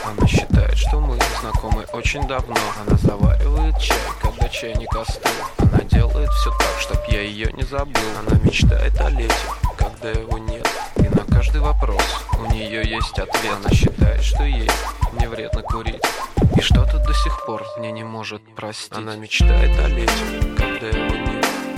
Она считает, что мы знакомы очень давно. Она заваривает чай, когда чайник остыл. Она делает все так, чтоб я ее не забыл. Она мечтает о лете, когда его нет. И на каждый вопрос у нее есть ответ. Она считает, что ей не вредно курить, и что-то до сих пор мне не может простить. Она мечтает о лете, когда его нет.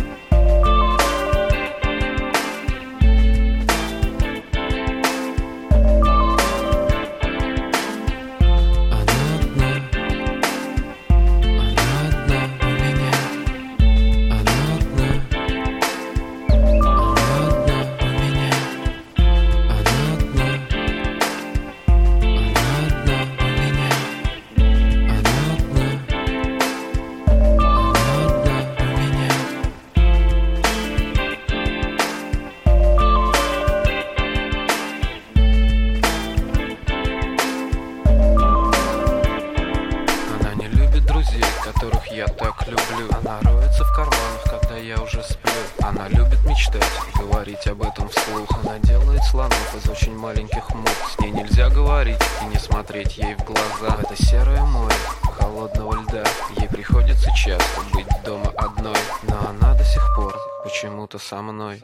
Которых я так люблю. Она роется в карманах, когда я уже сплю. Она любит мечтать, говорить об этом вслух. Она делает слонов из очень маленьких мух. С ней нельзя говорить и не смотреть ей в глаза. Это серое море холодного льда. Ей приходится часто быть дома одной, но она до сих пор почему-то со мной.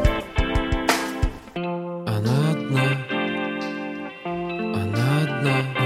Она одна.